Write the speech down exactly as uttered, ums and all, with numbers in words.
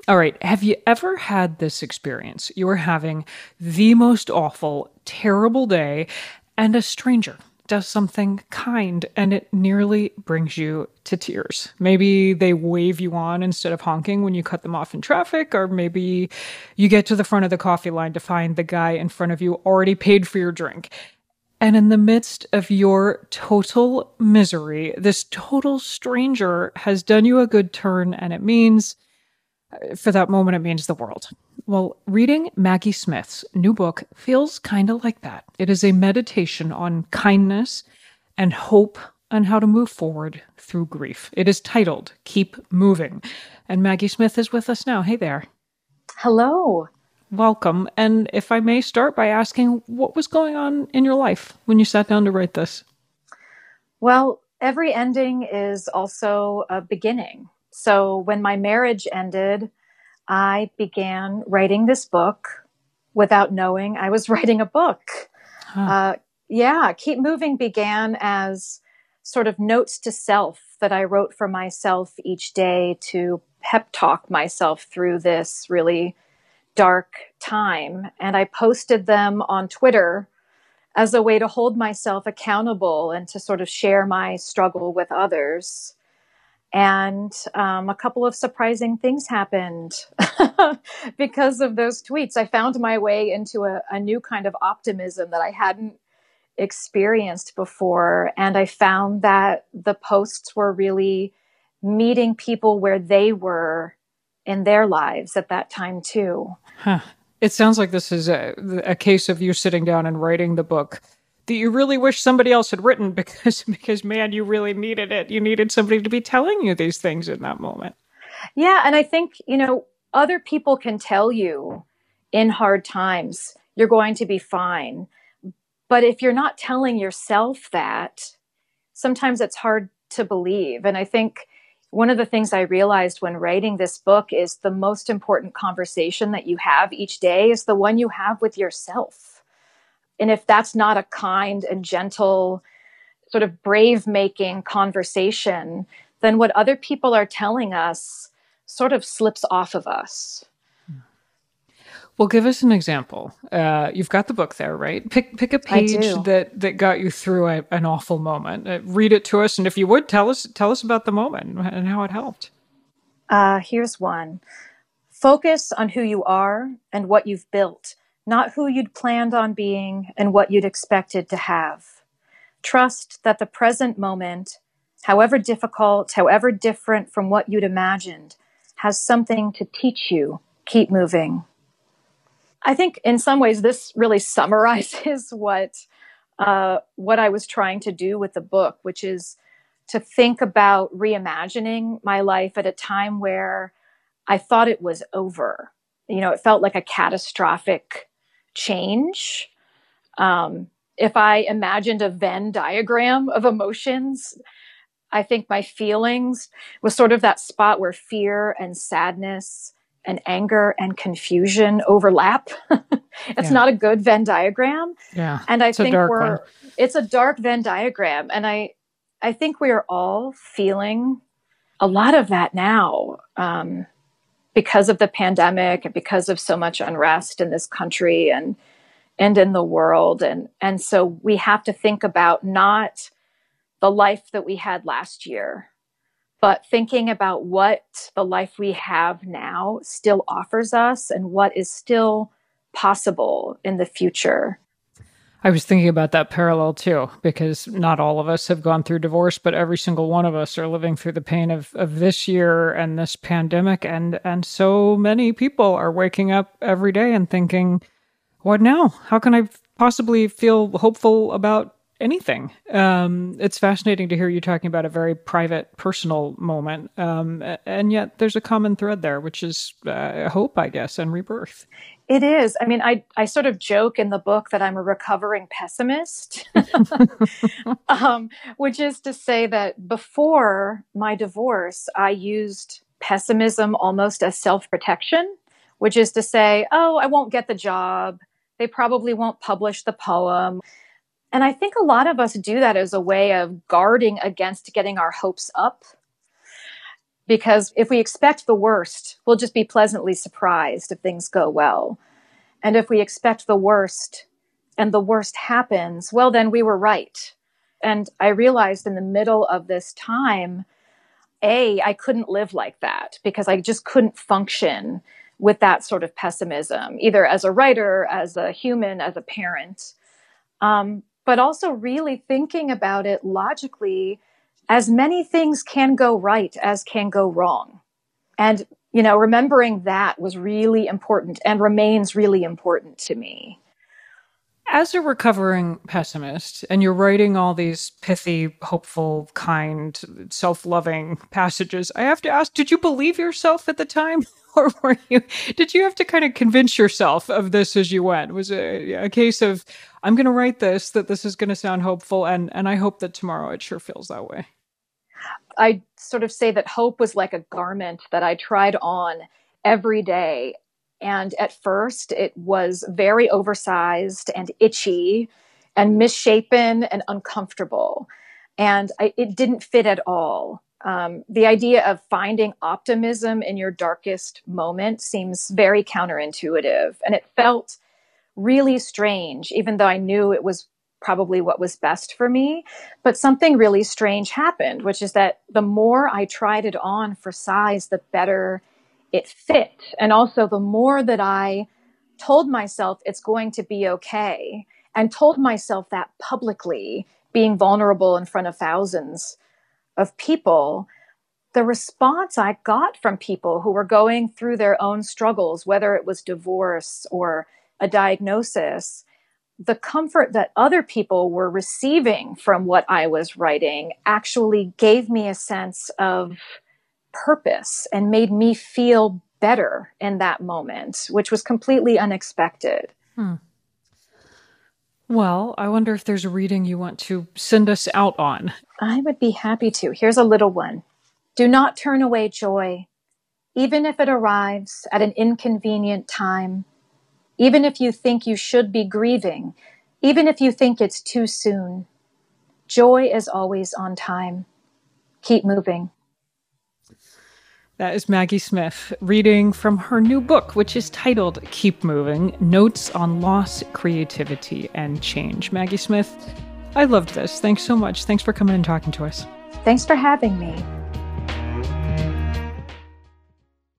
All right. Have you ever had this experience? You were having the most awful, terrible day, and a stranger does something kind and it nearly brings you to tears. Maybe they wave you on instead of honking when you cut them off in traffic, or maybe you get to the front of the coffee line to find the guy in front of you already paid for your drink. And in the midst of your total misery, this total stranger has done you a good turn, and it means, for that moment, it means the world. Well, reading Maggie Smith's new book feels kind of like that. It is a meditation on kindness and hope and how to move forward through grief. It is titled Keep Moving. And Maggie Smith is with us now. Hey there. Hello. Welcome. And if I may start by asking, what was going on in your life when you sat down to write this? Well, every ending is also a beginning. So when my marriage ended, I began writing this book without knowing I was writing a book. Huh. Uh, yeah, Keep Moving began as sort of notes to self that I wrote for myself each day to pep talk myself through this really dark time. And I posted them on Twitter as a way to hold myself accountable and to sort of share my struggle with others. And um, a couple of surprising things happened because of those tweets. I found my way into a, a new kind of optimism that I hadn't experienced before. And I found that the posts were really meeting people where they were in their lives at that time too. Huh. It sounds like this is a, a case of you sitting down and writing the book that you really wish somebody else had written because, because man, you really needed it. You needed somebody to be telling you these things in that moment. Yeah. And I think, you know, other people can tell you in hard times, you're going to be fine. But if you're not telling yourself that, sometimes it's hard to believe. And I think one of the things I realized when writing this book is the most important conversation that you have each day is the one you have with yourself. And if that's not a kind and gentle, sort of brave-making conversation, then what other people are telling us sort of slips off of us. Well, give us an example. Uh, you've got the book there, right? Pick pick a page that, that got you through a, an awful moment. Uh, read it to us, and if you would, tell us tell us about the moment and how it helped. Uh, here's one. Focus on who you are and what you've built, not who you'd planned on being and what you'd expected to have. Trust that the present moment, however difficult, however different from what you'd imagined, has something to teach you. Keep moving. I think in some ways this really summarizes what uh, what I was trying to do with the book, which is to think about reimagining my life at a time where I thought it was over. You know, it felt like a catastrophic change. Um, if I imagined a Venn diagram of emotions, I think my feelings was sort of that spot where fear and sadness and anger and confusion overlap. It's yeah. not a good Venn diagram. Yeah. And I it's think a dark we're, one. it's a dark Venn diagram. And I, I think we are all feeling a lot of that now, um, because of the pandemic and because of so much unrest in this country and, and in the world. And, and so we have to think about not the life that we had last year, but thinking about what the life we have now still offers us and what is still possible in the future. I was thinking about that parallel too, because not all of us have gone through divorce, but every single one of us are living through the pain of, of this year and this pandemic. And, and so many people are waking up every day and thinking, what now? How can I possibly feel hopeful about anything? Um, it's fascinating to hear you talking about a very private, personal moment. Um, and yet there's a common thread there, which is uh, hope, I guess, and rebirth. It is. I mean, I, I sort of joke in the book that I'm a recovering pessimist, um, which is to say that before my divorce, I used pessimism almost as self-protection, which is to say, oh, I won't get the job. They probably won't publish the poem. And I think a lot of us do that as a way of guarding against getting our hopes up. Because if we expect the worst, we'll just be pleasantly surprised if things go well. And if we expect the worst and the worst happens, well, then we were right. And I realized in the middle of this time, A, I couldn't live like that because I just couldn't function with that sort of pessimism, either as a writer, as a human, as a parent. Um, but also really thinking about it logically, as many things can go right as can go wrong. And, you know, remembering that was really important and remains really important to me. As a recovering pessimist, and you're writing all these pithy, hopeful, kind, self-loving passages, I have to ask, did you believe yourself at the time? Or were you, did you have to kind of convince yourself of this as you went? Was it a, a case of, I'm going to write this, that this is going to sound hopeful, and, and I hope that tomorrow it sure feels that way? I sort of say that hope was like a garment that I tried on every day. And at first it was very oversized and itchy and misshapen and uncomfortable. And I, it didn't fit at all. Um, the idea of finding optimism in your darkest moment seems very counterintuitive. And it felt really strange, even though I knew it was probably what was best for me. But something really strange happened, which is that the more I tried it on for size, the better it fit. And also the more that I told myself it's going to be okay, and told myself that publicly, being vulnerable in front of thousands of people, the response I got from people who were going through their own struggles, whether it was divorce or a diagnosis, the comfort that other people were receiving from what I was writing actually gave me a sense of purpose and made me feel better in that moment, which was completely unexpected. Hmm. Well, I wonder if there's a reading you want to send us out on. I would be happy to. Here's a little one. Do not turn away joy, even if it arrives at an inconvenient time. Even if you think you should be grieving, even if you think it's too soon, joy is always on time. Keep moving. That is Maggie Smith reading from her new book, which is titled Keep Moving, Notes on Loss, Creativity, and Change. Maggie Smith, I loved this. Thanks so much. Thanks for coming and talking to us. Thanks for having me.